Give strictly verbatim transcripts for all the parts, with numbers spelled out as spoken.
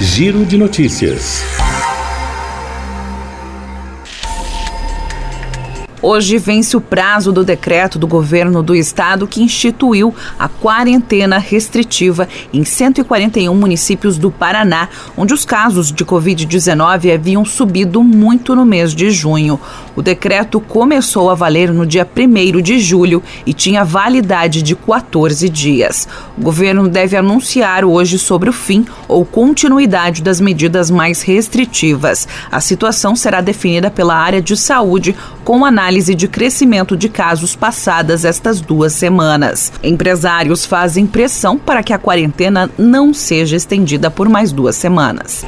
Giro de Notícias. Hoje vence o prazo do decreto do governo do estado que instituiu a quarentena restritiva em cento e quarenta e um municípios do Paraná, onde os casos de covid dezenove haviam subido muito no mês de junho. O decreto começou a valer no dia primeiro de julho e tinha validade de quatorze dias. O governo deve anunciar hoje sobre o fim ou continuidade das medidas mais restritivas. A situação será definida pela área de saúde com análise de crescimento de casos passadas estas duas semanas. Empresários fazem pressão para que a quarentena não seja estendida por mais duas semanas.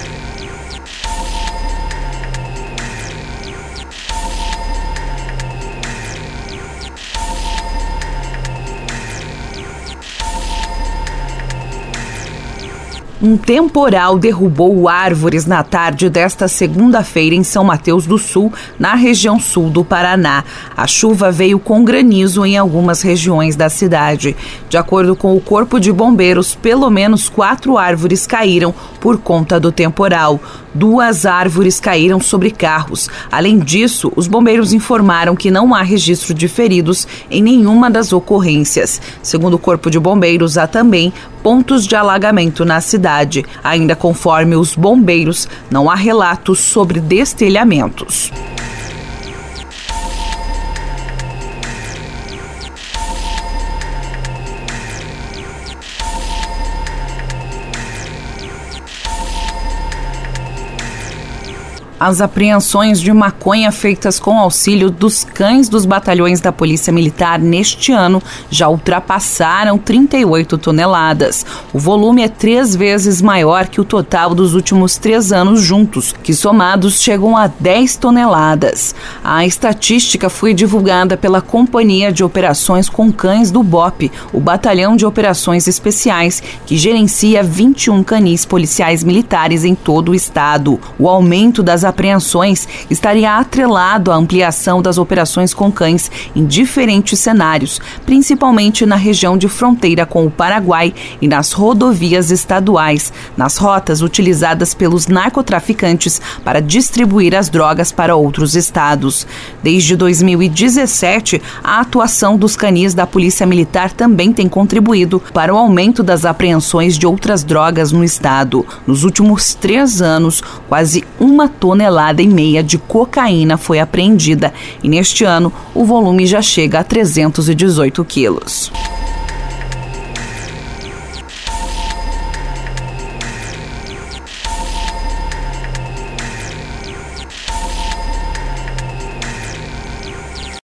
Um temporal derrubou árvores na tarde desta segunda-feira em São Mateus do Sul, na região sul do Paraná. A chuva veio com granizo em algumas regiões da cidade. De acordo com o Corpo de Bombeiros, pelo menos quatro árvores caíram por conta do temporal. Duas árvores caíram sobre carros. Além disso, os bombeiros informaram que não há registro de feridos em nenhuma das ocorrências. Segundo o Corpo de Bombeiros, há também pontos de alagamento na cidade. Ainda conforme os bombeiros, não há relatos sobre destelhamentos. As apreensões de maconha feitas com auxílio dos cães dos batalhões da Polícia Militar neste ano já ultrapassaram trinta e oito toneladas. O volume é três vezes maior que o total dos últimos três anos juntos, que somados chegam a dez toneladas. A estatística foi divulgada pela Companhia de Operações com Cães do B O P, o Batalhão de Operações Especiais, que gerencia vinte e um canis policiais militares em todo o estado. O aumento das apreensões estaria atrelado à ampliação das operações com cães em diferentes cenários, principalmente na região de fronteira com o Paraguai e nas rodovias estaduais, nas rotas utilizadas pelos narcotraficantes para distribuir as drogas para outros estados. Desde dois mil e dezessete, a atuação dos canis da Polícia Militar também tem contribuído para o aumento das apreensões de outras drogas no estado. Nos últimos três anos, quase uma tonelada tonelada e meia de cocaína foi apreendida e neste ano o volume já chega a trezentos e dezoito quilos.